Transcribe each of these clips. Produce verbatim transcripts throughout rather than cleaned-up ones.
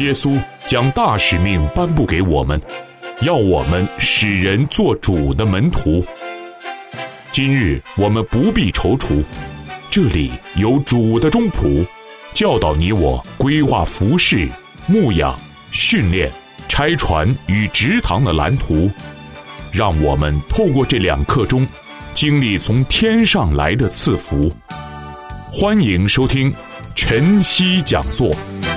耶稣将大使命颁布给我们，要我们使人做主的门徒。今日我们不必踌躇，这里有主的中仆，教导你我规划服事、牧养、训练、拆船与植堂的蓝图，让我们透过这两刻钟，经历从天上来的赐福。欢迎收听晨曦讲座。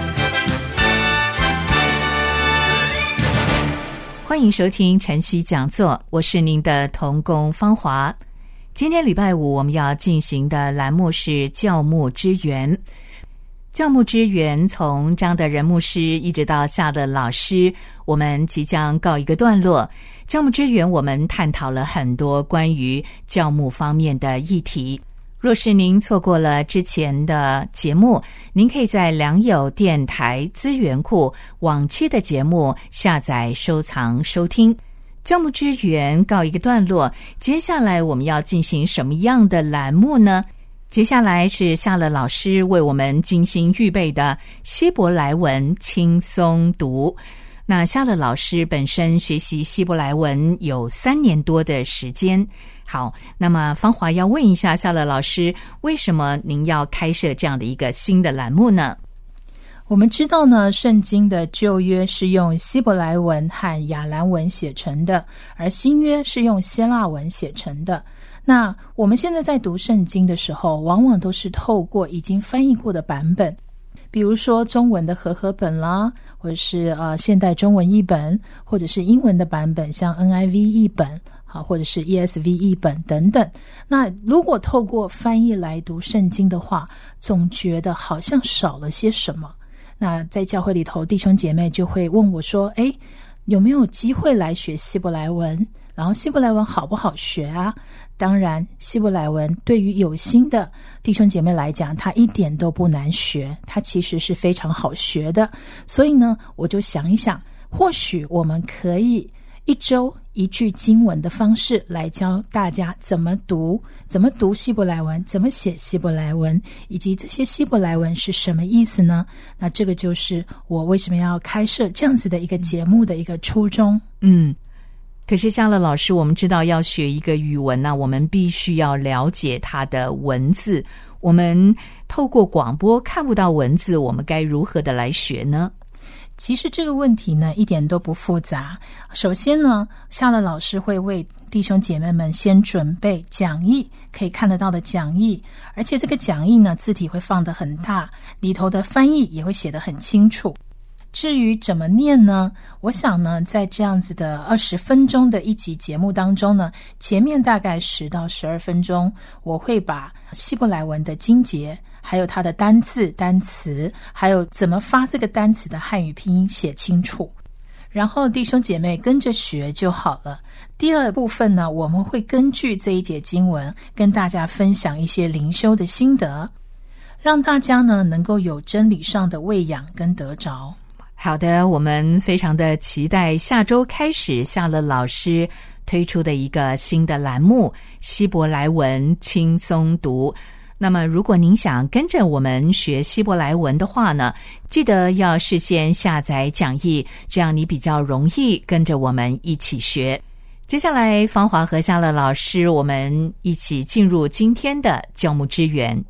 欢迎收听晨曦讲座，我是您的同工芳华。今天礼拜五我们要进行的栏目是教牧支援。教牧支援从张德仁牧师一直到夏乐老师，我们即将告一个段落。教牧支援我们探讨了很多关于教牧方面的议题。若是您错过了之前的节目，您可以在良友电台资源库往期的节目下载收藏收听。教牧支援告一个段落，接下来我们要进行什么样的栏目呢？接下来是夏乐老师为我们精心预备的希伯来文轻松读。那夏乐老师本身学习希伯来文有三年多的时间。好，那么芳华要问一下夏乐老师，为什么您要开设这样的一个新的栏目呢？ 我们知道呢，圣经的旧约是用希伯来文和亚兰文写成的，而新约是用希腊文写成的。那我们现在在读圣经的时候，往往都是透过已经翻译过的版本，比如说中文的和合本啦，或者是呃现代中文译本，或者是英文的版本，像 N I V 译本，好，或者是 E S V 译本等等。那如果透过翻译来读圣经的话，总觉得好像少了些什么。那在教会里头，弟兄姐妹就会问我说，诶，有没有机会来学希伯来文？然后希伯来文好不好学啊？当然，希伯来文对于有心的弟兄姐妹来讲，它一点都不难学，它其实是非常好学的。所以呢，我就想一想，或许我们可以一周一句经文的方式来教大家怎么读，怎么读希伯来文，怎么写希伯来文，以及这些希伯来文是什么意思呢？那这个就是我为什么要开设这样子的一个节目的一个初衷。 嗯，可是夏乐老师，我们知道要学一个语文呢、啊，我们必须要了解它的文字。我们透过广播看不到文字，我们该如何的来学呢？ 其实这个问题呢一点都不复杂。首先呢，夏乐老师会为弟兄姐妹们先准备讲义，可以看得到的讲义，而且这个讲义呢字体会放得很大，里头的翻译也会写得很清楚。至于怎么念呢，我想呢在这样子的二十分钟的一集节目当中呢，前面大概十到十二分钟，我会把希伯来文的经节，还有它的单字单词，还有怎么发这个单词的汉语拼音写清楚，然后弟兄姐妹跟着学就好了。第二部分呢，我们会根据这一节经文跟大家分享一些灵修的心得，让大家呢能够有真理上的喂养跟得着。 好的，我们非常的期待下周开始夏乐老师推出的一个新的栏目希伯来文轻松读。那么如果您想跟着我们学希伯来文的话呢，记得要事先下载讲义，这样你比较容易跟着我们一起学。接下来芳华和夏乐老师，我们一起进入今天的教牧支援。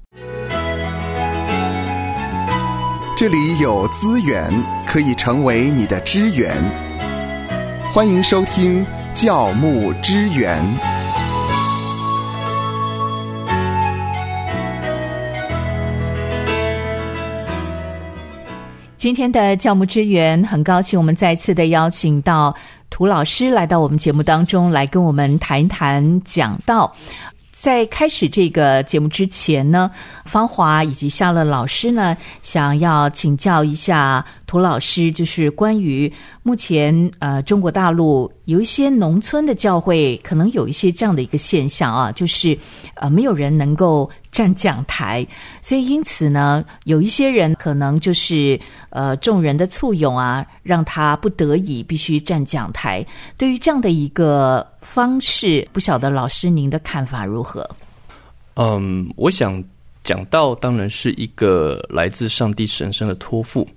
这里有资源可以成为你的支援，欢迎收听教牧支援。 今天的教牧支援，很高兴我们再次的邀请到涂老师来到我们节目当中，来跟我们谈一谈讲道。在开始这个节目之前呢，芳华以及夏乐老师呢，想要请教一下涂老师，就是关于目前呃中国大陆有一些农村的教会，可能有一些这样的一个现象啊，就是呃没有人能够站讲台，所以因此呢，有一些人可能就是呃众人的簇拥啊，让他不得已必须站讲台。对于这样的一个方式，不晓得老师您的看法如何？ 嗯，我想讲道当然是一个来自上帝神圣的托付。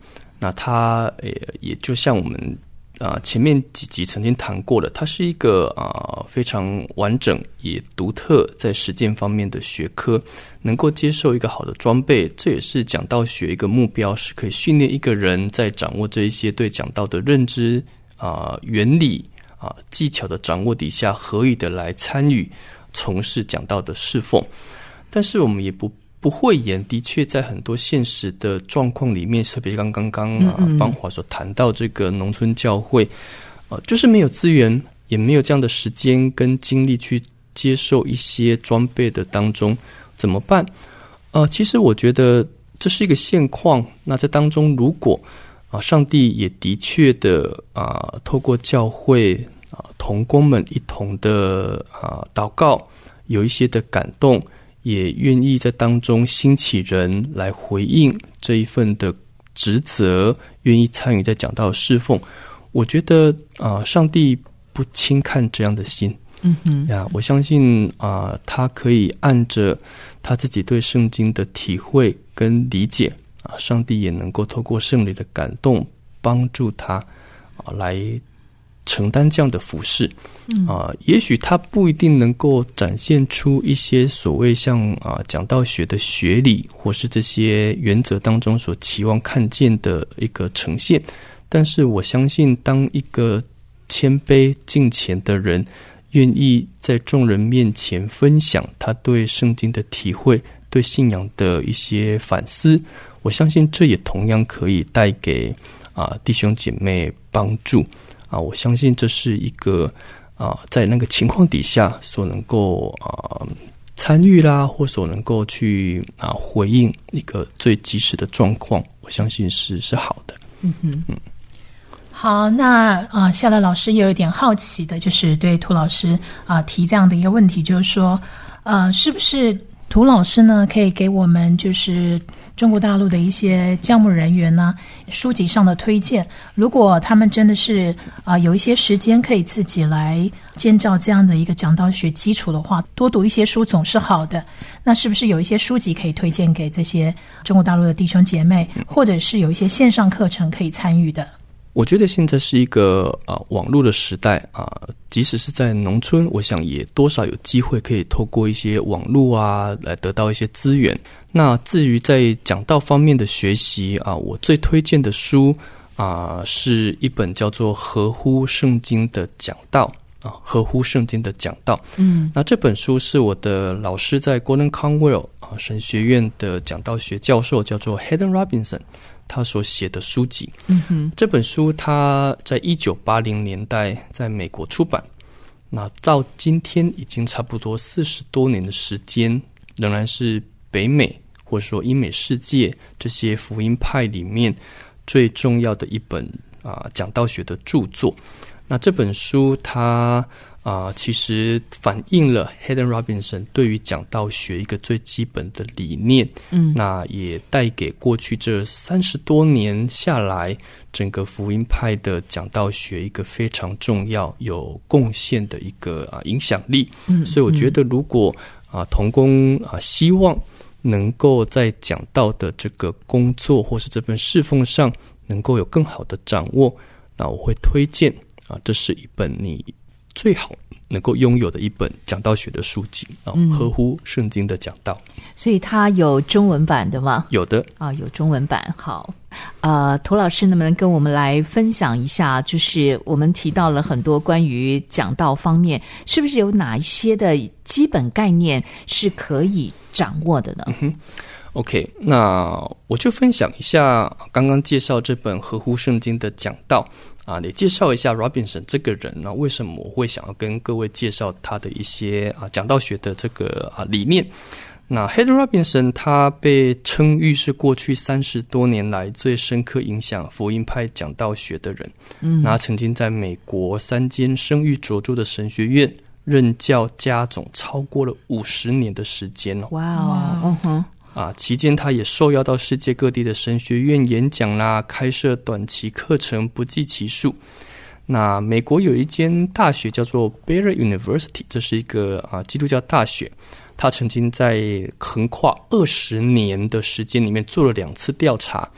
那它也也就像我们啊、呃、前面几集曾经谈过的，它是一个啊、呃、非常完整也独特在实践方面的学科，能够接受一个好的装备，这也是讲道学一个目标，是可以训练一个人在掌握这一些对讲道的认知啊、呃、原理啊、呃、技巧的掌握底下，合理的来参与从事讲道的侍奉。但是我们也不不讳言，的确在很多现实的状况里面，特别刚刚刚啊芳华所谈到这个农村教会，呃，就是没有资源，也没有这样的时间跟精力去接受一些装备的当中，怎么办？呃，其实我觉得这是一个现况。那在当中，如果啊，上帝也的确的啊，透过教会啊同工们一同的啊祷告，有一些的感动。也愿意在当中兴起人来回应这一份的职责，愿意参与在讲道的侍奉。我觉得啊、呃，上帝不轻看这样的心。嗯哼呀，我相信啊、呃，他可以按着他自己对圣经的体会跟理解啊，上帝也能够透过圣灵的感动，帮助他啊来承担这样的服事。嗯啊、呃，也许他不一定能够展现出一些所谓像啊、呃、讲道学的学理，或是这些原则当中所期望看见的一个呈现，但是我相信，当一个谦卑敬虔的人愿意在众人面前分享他对圣经的体会，对信仰的一些反思，我相信这也同样可以带给啊、呃、弟兄姐妹帮助啊。我相信这是一个啊，在那个情况底下所能够啊参与啦，或所能够去啊回应一个最及时的状况，我相信是是好的。嗯哼嗯。 好，那啊、呃，夏乐老师也有一点好奇的，就是对涂老师啊、呃、提这样的一个问题，就是说，呃，是不是涂老师呢可以给我们就是中国大陆的一些教牧人员呢书籍上的推荐？如果他们真的是啊、呃、有一些时间可以自己来建造这样的一个讲道学基础的话，多读一些书总是好的。那是不是有一些书籍可以推荐给这些中国大陆的弟兄姐妹，或者是有一些线上课程可以参与的？ 我觉得现在是一个啊、呃、网络的时代啊、呃，即使是在农村，我想也多少有机会可以透过一些网络啊来得到一些资源。那至于在讲道方面的学习啊、呃，我最推荐的书啊、呃、是一本叫做《合乎圣经的讲道》啊，《合乎圣经的讲道》。嗯，那这本书是我的老师在 Gordon Conwell 啊神学院的讲道学教授，叫做 Haddon Robinson。他所写的书籍，嗯哼，这本书他在一九八零年代在美国出版，那到今天已经差不多四十多年的时间，仍然是北美或者说英美世界这些福音派里面最重要的一本啊讲道学的著作。那这本书它啊、呃，其实反映了 Haddon Robinson 对于讲道学一个最基本的理念，嗯，那也带给过去这三十多年下来，整个福音派的讲道学一个非常重要、有贡献的一个啊影响力。嗯，所以我觉得，如果啊同工啊希望能够在讲道的这个工作或是这份侍奉上能够有更好的掌握，那我会推荐啊，这是一本你最好能够拥有的一本讲道学的书籍啊，嗯、合乎圣经的讲道。 所以它有中文版的吗？ 有的啊，有中文版。好，呃，涂老师能不能跟我们来分享一下？就是我们提到了很多关于讲道方面，是不是有哪一些的基本概念是可以掌握的呢？嗯哼 OK， 那我就分享一下刚刚介绍这本合乎圣经的讲道啊，也介绍一下 Robinson 这个人呢，为什么我会想要跟各位介绍他的一些啊讲道学的这个啊理念。那 Haddon Robinson 他被称誉是过去三十多年来最深刻影响福音派讲道学的人。嗯，那曾经在美国三间声誉卓著的神学院任教加总超过了五十年的时间哦。 哇哦，嗯哼。 啊，期间他也受邀到世界各地的神学院演讲啦，开设短期课程不计其数。那美国有一间大学叫做 Baylor University， 这是一个啊基督教大学。他曾经在横跨二十年的时间里面做了两次调查，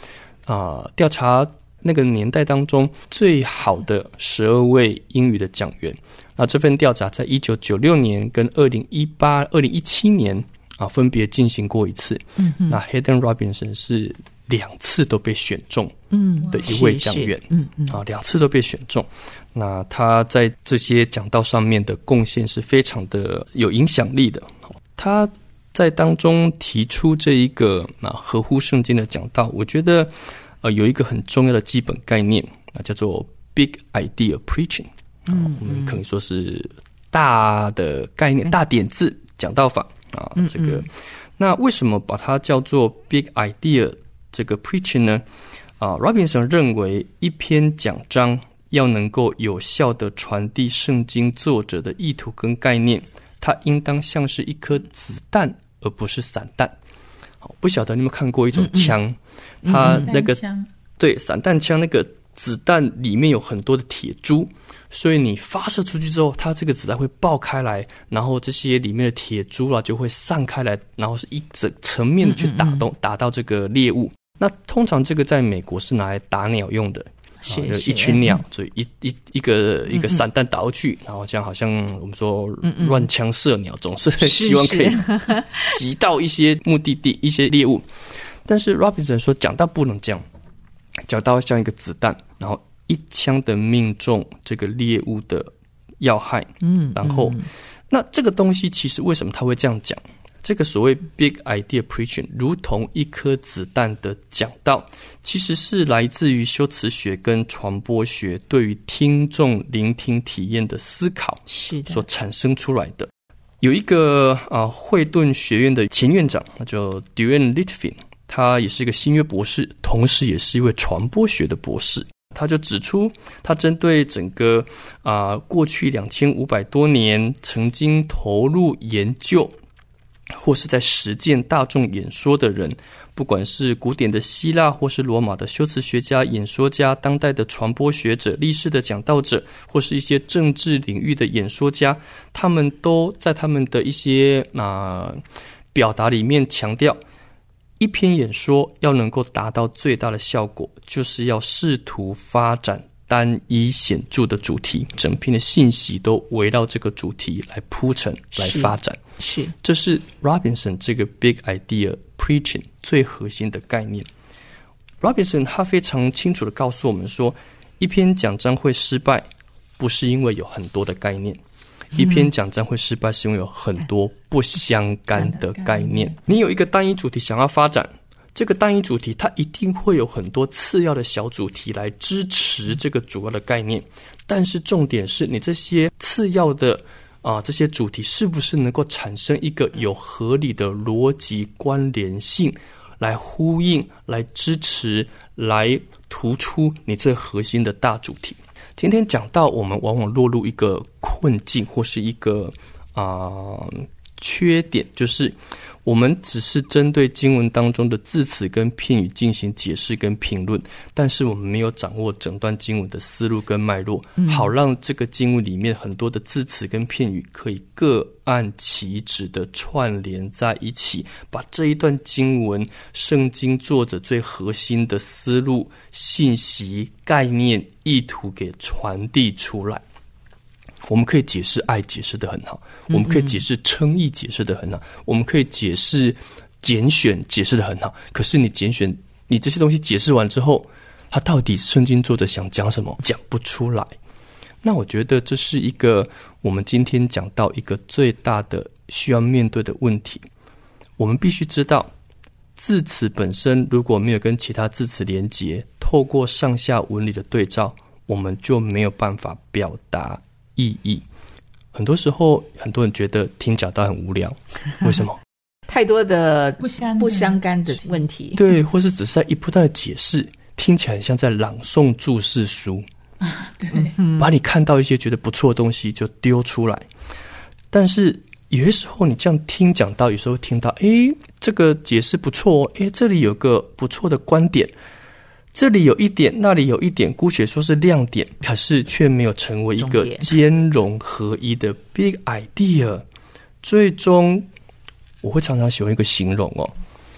啊调查那个年代当中最好的十二位英语的讲员。那这份调查在一九九六年跟二零一八、二零一七年啊分别进行过一次。嗯，那 Haddon Robinson 是两次都被选中的一位讲员。嗯嗯，啊，两次都被选中。那他在这些讲道上面的贡献是非常的有影响力的。他在当中提出这一个啊合乎圣经的讲道，我觉得呃有一个很重要的基本概念，那叫做 Big Idea Preaching。嗯，我们可以说是大的概念、大点子讲道法啊。这个，那为什么把它叫做 Big Idea 这个 Preaching 呢？啊 ，Robinson 认为一篇讲章要能够有效的传递圣经作者的意图跟概念，它应当像是一颗子弹，而不是散弹。好，不晓得你有没有看过一种枪，嗯嗯它那个对散弹枪那个子弹里面有很多的铁珠。所以你发射出去之后，它这个子弹会爆开来，然后这些里面的铁珠啊就会散开来，然后是一整层面的去打动、嗯嗯、打到这个猎物。那通常这个在美国是拿来打鸟用的，是啊、就一群鸟，嗯、所以一一一个一个散弹打过去，然后这样好像我们说乱枪射鸟，总是希望可以击到一些目的地、一些猎物。但是 Robinson 说，讲到不能这样，讲到像一个子弹，然后一枪的命中这个猎物的要害。嗯，然后、嗯、那这个东西其实为什么他会这样讲？这个所谓 Big Idea Preaching 如同一颗子弹的讲道，其实是来自于修辞学跟传播学对于听众聆听体验的思考所产生出来的。有一个啊惠顿学院的前院长，那叫 Duane Litvin， 他也是一个新约博士，同时也是一位传播学的博士。他就指出，他针对整个啊、呃、过去两千五百多年曾经投入研究或是在实践大众演说的人，不管是古典的希腊或是罗马的修辞学家、演说家、当代的传播学者、历史的讲道者，或是一些政治领域的演说家，他们都在他们的一些啊、呃、表达里面强调，一篇演说要能够达到最大的效果，就是要试图发展单一显著的主题，整篇的信息都围绕这个主题来铺陈、来发展。是，这是 Robinson 这个 Big Idea Preaching 最核心的概念。Robinson 他非常清楚地告诉我们说，一篇讲章会失败，不是因为有很多的概念。一篇讲章会失败是因为有很多不相干的概念。你有一个单一主题想要发展，这个单一主题它一定会有很多次要的小主题来支持这个主要的概念，但是重点是你这些次要的啊这些主题是不是能够产生一个有合理的逻辑关联性，来呼应、来支持、来突出你最核心的大主题。今天讲到我们往往落入一个困境或是一个啊、呃、缺点，就是我们只是针对经文当中的字词跟片语进行解释跟评论，但是我们没有掌握整段经文的思路跟脉络，嗯、好让这个经文里面很多的字词跟片语可以各按其职的串联在一起，把这一段经文圣经作者最核心的思路、信息、概念、意图给传递出来。我们可以解释爱解释得很好，我们可以解释称义解释得很好，我们可以解释拣选解释得很好，可是你拣选你这些东西解释完之后，他到底圣经作者想讲什么讲不出来。那我觉得这是一个我们今天讲到一个最大的需要面对的问题。我们必须知道，字词本身如果没有跟其他字词连结，透过上下文理的对照，我们就没有办法表达意义。很多时候很多人觉得听讲道很无聊，为什么？ 太多的不相不相干的问题， 对，或是只是在一不断的解释，听起来像在朗诵注释书啊，对，把你看到一些觉得不错的东西就丢出来。但是有些时候你这样听讲道，有时候听到诶这个解释不错哦，诶这里有个不错的观点，这里有一点，那里有一点，姑且说是亮点，可是却没有成为一个兼容合一的 big idea。最终，我会常常喜欢一个形容哦，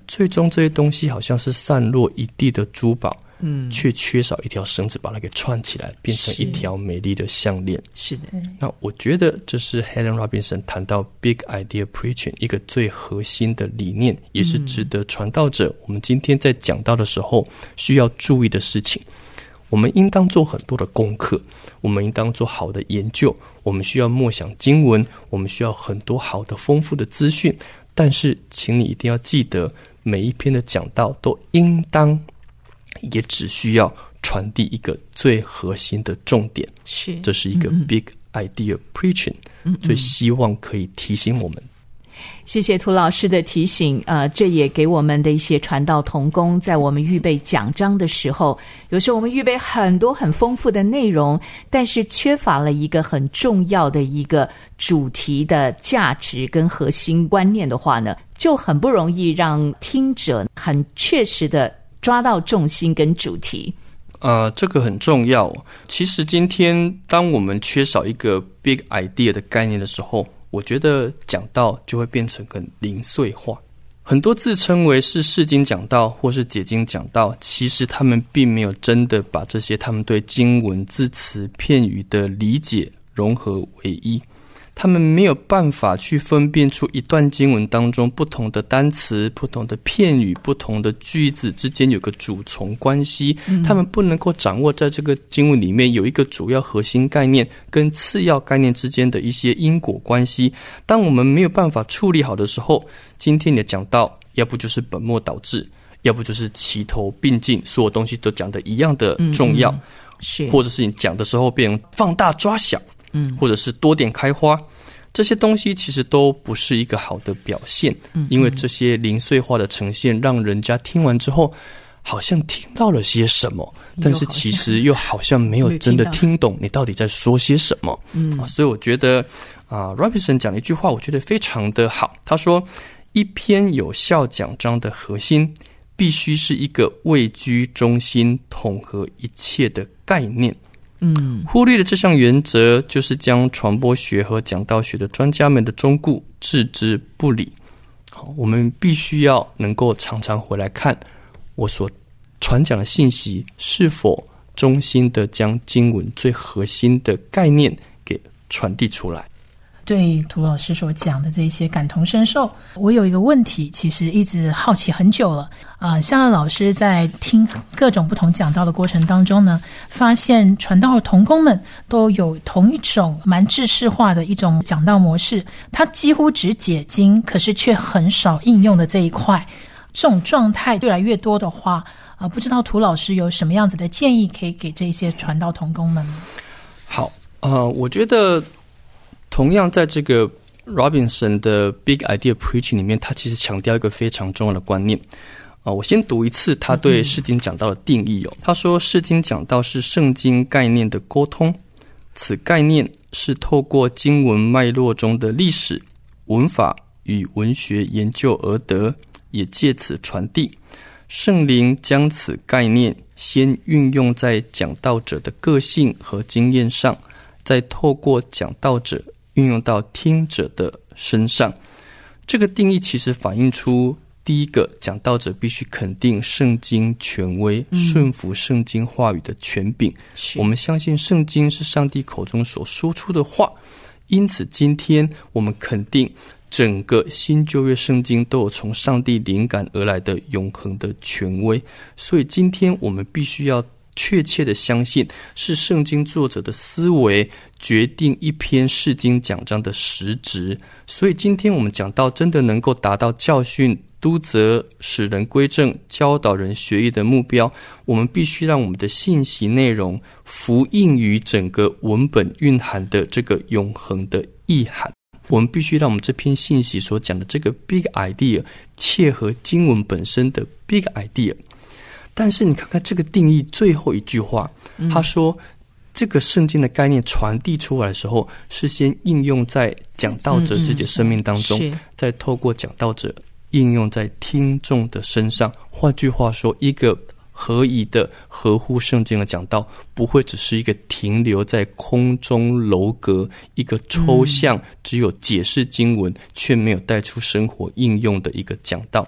最终这些东西好像是散落一地的珠宝，嗯，却缺少一条绳子把它给串起来，变成一条美丽的项链。 是的， 那我觉得这是 Helen Robinson 谈到 Big Idea Preaching 一个最核心的理念，也是值得传道者我们今天在讲到的时候需要注意的事情。我们应当做很多的功课，我们应当做好的研究，我们需要默想经文，我们需要很多好的丰富的资讯，但是请你一定要记得，每一篇的讲道都应当也只需要传递一个最核心的重点， 是这是一个 Big Idea Preaching、嗯嗯、最希望可以提醒我们。 谢谢涂老师的提醒，呃，这也给我们的一些传道同工，在我们预备讲章的时候，有时候我们预备很多很丰富的内容，但是缺乏了一个很重要的一个主题的价值跟核心观念的话呢，就很不容易让听者很确实的抓到重心跟主题。 呃，这个很重要。其实今天当我们缺少一个 big idea 的概念的时候，我觉得讲道就会变成很零碎化。很多自称为是释经讲道或是解经讲道，其实他们并没有真的把这些他们对经文字词片语的理解融合为一。他们没有办法去分辨出一段经文当中不同的单词、不同的片语、不同的句子之间有个主从关系、嗯、他们不能够掌握在这个经文里面有一个主要核心概念跟次要概念之间的一些因果关系。当我们没有办法处理好的时候，今天你的讲道要不就是本末倒置，要不就是齐头并进，所有东西都讲得一样的重要、嗯嗯、是，或者是你讲的时候变成放大抓小，嗯，或者是多点开花，这些东西其实都不是一个好的表现，嗯，因为这些零碎化的呈现，让人家听完之后，好像听到了些什么，但是其实又好像没有真的听懂你到底在说些什么，嗯，啊、所以我觉得啊 ，Robinson 讲了一句话，我觉得非常的好，他说，一篇有效讲章的核心，必须是一个位居中心、统合一切的概念。嗯，忽略了这项原则，就是将传播学和讲道学的专家们的忠告置之不理。好，我们必须要能够常常回来看我所传讲的信息是否衷心的将经文最核心的概念给传递出来。 对涂老师所讲的这些感同身受，我有一个问题，其实一直好奇很久了。啊、呃，香乐老师在听各种不同讲道的过程当中呢，发现传道的同工们都有同一种蛮制式化的一种讲道模式，他几乎只解经，可是却很少应用的这一块。这种状态越来越多的话，呃，不知道涂老师有什么样子的建议可以给这些传道同工们？ 好，呃，我觉得。同样在这个 Robinson 的 Big Idea Preaching 里面，他其实强调一个非常重要的观念、呃、我先读一次他对释经讲道的定义、哦、他说，释经讲道是圣经概念的沟通，此概念是透过经文脉络中的历史、文法与文学研究而得，也借此传递。圣灵将此概念先运用在讲道者的个性和经验上，再透过讲道者运用到听者的身上。这个定义其实反映出，第一个，讲道者必须肯定圣经权威，顺服圣经话语的权柄、嗯、我们相信圣经是上帝口中所说出的话，因此今天我们肯定整个新旧约圣经都有从上帝灵感而来的永恒的权威，所以今天我们必须要确切的相信是圣经作者的思维决定一篇释经讲章的实质。所以今天我们讲到真的能够达到教训、督责、使人归正、教导人学艺的目标，我们必须让我们的信息内容符应于整个文本蕴含的这个永恒的意涵。我们必须让我们这篇信息所讲的这个 big idea 切合经文本身的 big idea。但是你看看这个定义最后一句话，他说这个圣经的概念传递出来的时候，是先应用在讲道者自己的生命当中，嗯嗯再透过讲道者应用在听众的身上。换句话说，一个合宜的合乎圣经的讲道，不会只是一个停留在空中楼阁，一个抽象只有解释经文却没有带出生活应用的一个讲道。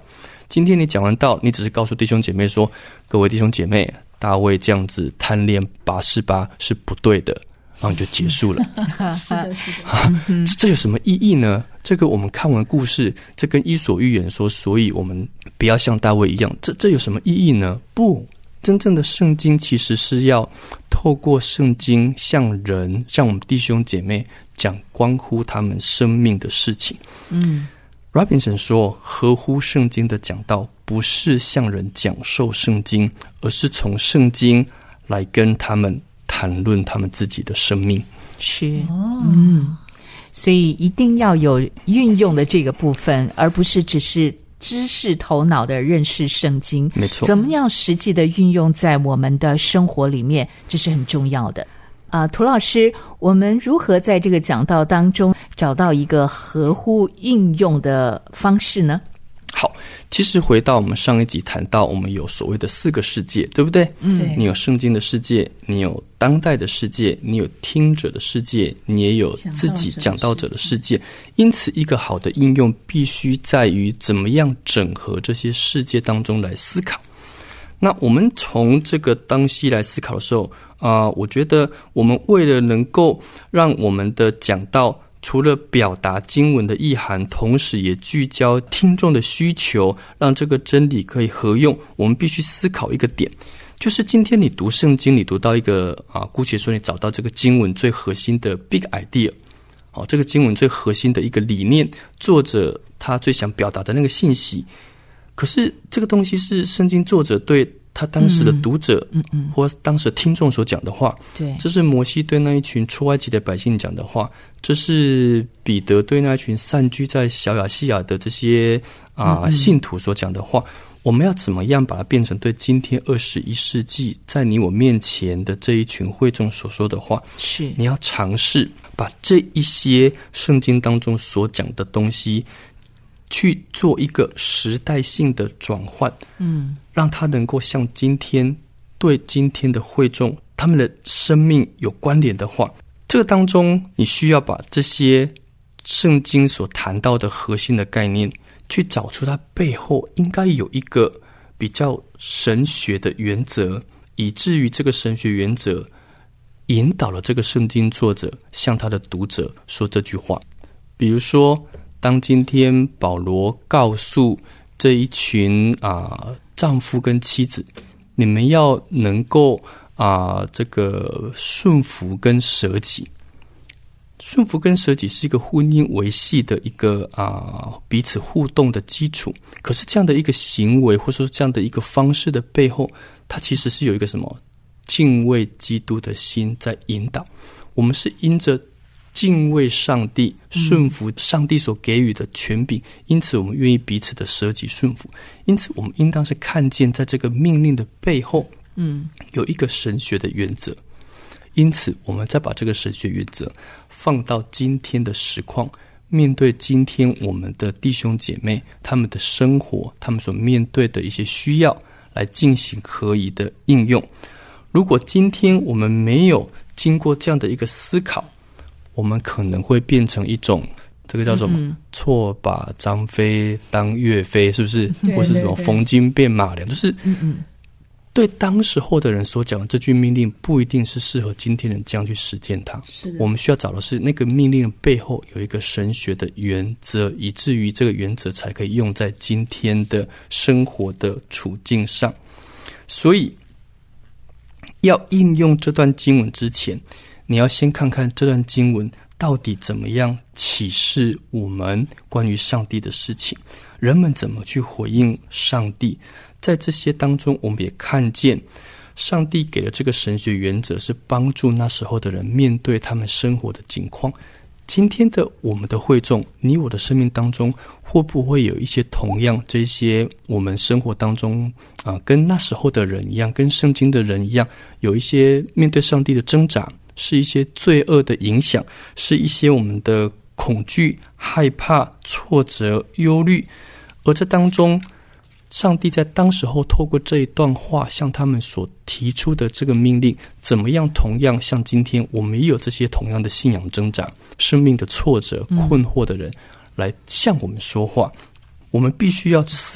今天你讲完道，你只是告诉弟兄姐妹说，各位弟兄姐妹，大卫这样子贪恋拔示巴是不对的，然后你就结束了。 是的，是的。 啊，这这有什么意义呢？这个我们看完故事，这跟伊索寓言说，所以我们不要像大卫一样，这这有什么意义呢？不，真正的圣经其实是要透过圣经向人，向我们弟兄姐妹讲关乎他们生命的事情。嗯。Robinson 说，合乎圣经的讲道不是向人讲授圣经，而是从圣经来跟他们谈论他们自己的生命。 是，嗯，所以一定要有运用的这个部分，而不是只是知识头脑的认识圣经。 没错， 怎么样实际的运用在我们的生活里面，这是很重要的。啊，涂老师，我们如何在这个讲道当中找到一个合乎应用的方式呢？ 好，其实回到我们上一集谈到，我们有所谓的四个世界，对不对？嗯，你有圣经的世界，你有当代的世界，你有听者的世界，你也有自己讲道者的世界。因此，一个好的应用必须在于怎么样整合这些世界当中来思考。那我们从这个东西来思考的时候，啊、呃，我觉得我们为了能够让我们的讲道除了表达经文的意涵，同时也聚焦听众的需求，让这个真理可以合用，我们必须思考一个点，就是今天你读圣经，你读到一个啊，姑且说你找到这个经文最核心的 big idea， 好，这个经文最核心的一个理念，作者他最想表达的那个信息。可是这个东西是圣经作者对他当时的读者，嗯嗯，或当时的听众所讲的话， 对， 这是摩西对那一群出埃及的百姓讲的话，这是彼得对那一群散居在小亚细亚的这些啊、呃、信徒所讲的话。我们要怎么样把它变成对今天二十一世纪在你我面前的这一群会众所说的话？是你要尝试把这一些圣经当中所讲的东西去做一个时代性的转换，嗯，让它能够像今天对今天的会众他们的生命有关联的话，这个当中你需要把这些圣经所谈到的核心的概念去找出它背后应该有一个比较神学的原则，以至于这个神学原则引导了这个圣经作者向他的读者说这句话。比如说当今天保罗告诉这一群啊丈夫跟妻子，你们要能够啊这个顺服跟舍己，顺服跟舍己是一个婚姻维系的一个啊彼此互动的基础。可是这样的一个行为或者说这样的一个方式的背后，它其实是有一个什么敬畏基督的心在引导。我们是因着敬畏上帝，顺服上帝所给予的权柄，因此我们愿意彼此的舍己顺服。因此我们应当是看见在这个命令的背后，嗯，有一个神学的原则。因此我们再把这个神学原则放到今天的实况，面对今天我们的弟兄姐妹他们的生活，他们所面对的一些需要，来进行合宜的应用。如果今天我们没有经过这样的一个思考，我们可能会变成一种这个叫什么、嗯、错把张飞当岳飞，是不是？或是什么逢金变马良，就是嗯嗯对当时候的人所讲的这句命令不一定是适合今天人这样去实践它。我们需要找的是那个命令的背后有一个神学的原则，以至于这个原则才可以用在今天的生活的处境上。所以要应用这段经文之前，你要先看看这段经文到底怎么样启示我们关于上帝的事情，人们怎么去回应上帝。在这些当中，我们也看见上帝给了这个神学原则，是帮助那时候的人面对他们生活的境况。今天的我们的会众，你我的生命当中，会不会有一些同样这些我们生活当中啊、呃，跟那时候的人一样，跟圣经的人一样，有一些面对上帝的挣扎，是一些罪恶的影响，是一些我们的恐惧、害怕、挫折、忧虑。而这当中，上帝在当时候透过这一段话向他们所提出的这个命令，怎么样同样像今天我们也有这些同样的信仰挣扎、生命的挫折、困惑的人来向我们说话。我们必须要思考，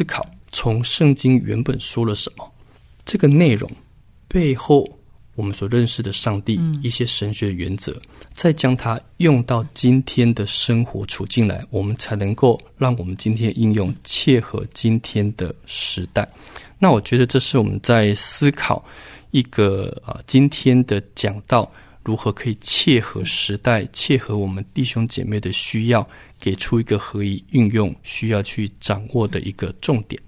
从圣经原本说了什么，这个内容背后我们所认识的上帝、嗯、一些神学原则，再将它用到今天的生活处境来，我们才能够让我们今天应用切合今天的时代。那我觉得这是我们在思考一个、呃、今天的讲道如何可以切合时代，切合我们弟兄姐妹的需要，给出一个合宜运用需要去掌握的一个重点。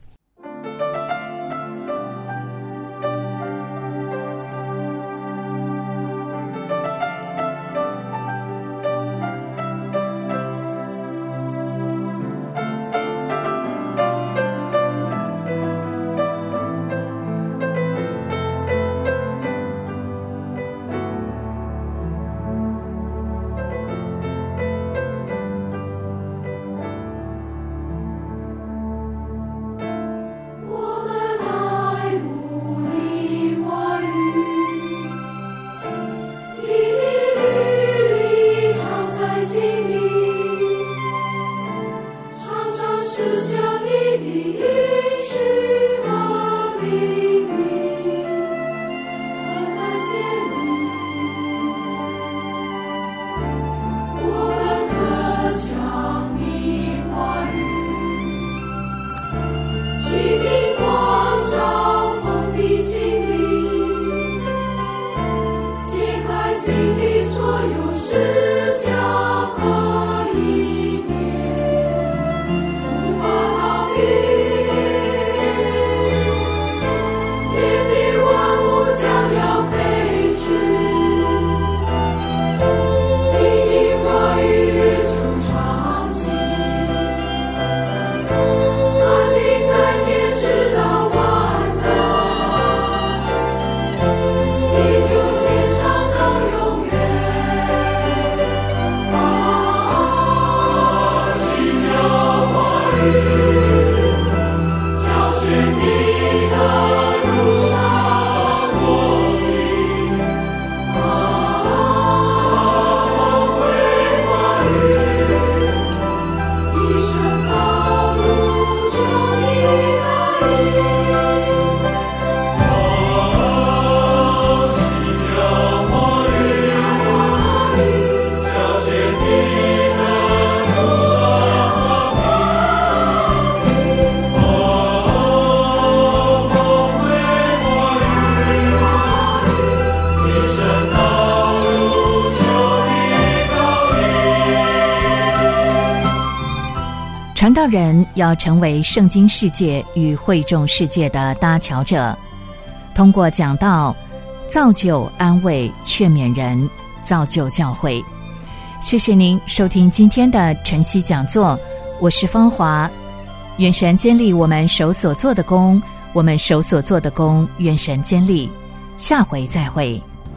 传道人要成为圣经世界与会众世界的搭桥者，通过讲道造就、安慰、劝勉人，造就教会。谢谢您收听今天的晨曦讲座，我是芳华。愿神坚立我们手所做的工，我们手所做的工，愿神坚立。下回再会。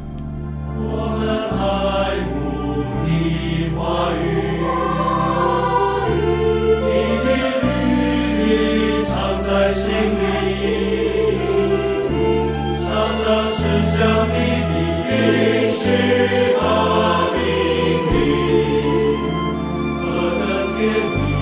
像你的应许和命令，何等甜蜜！